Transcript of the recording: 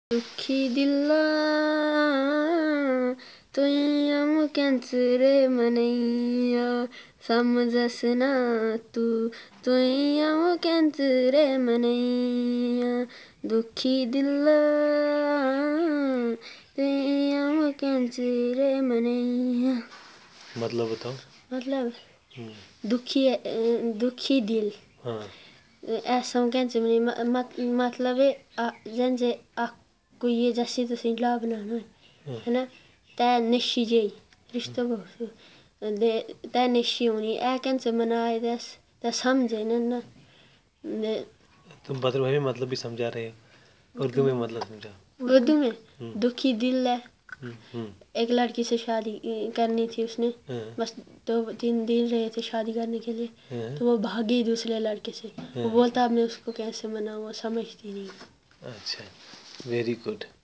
दुखी दिला तुयम कैंसरे मनैया समझस ना तू तुयम कैंसरे मनैया दुखी दिला तुयम कैंसरे मनैया। मतलब बताओ। मतलब दुखी दिल। हाँ। ऐसा कैंसर मतलब जैसे कोई ये जैसे तुसी ला बनाना है ना तै निशी जेही रिश्तों को तै निशी होनी ऐ कैंसर मनाए तै समझे ना। तुम बदर में मतलब भी समझा रहे हो, उर्दू में मतलब समझा। उर्दू में दुखी दिल है। एक लड़की से शादी करनी थी उसने, बस 2-3 दिन रहे थे शादी करने के लिए, तो वो भागी दूसरे लड़के से। वो बोलता अब मैं उसको कैसे मनाऊँ, वो समझती नहीं। अच्छा, वेरी गुड।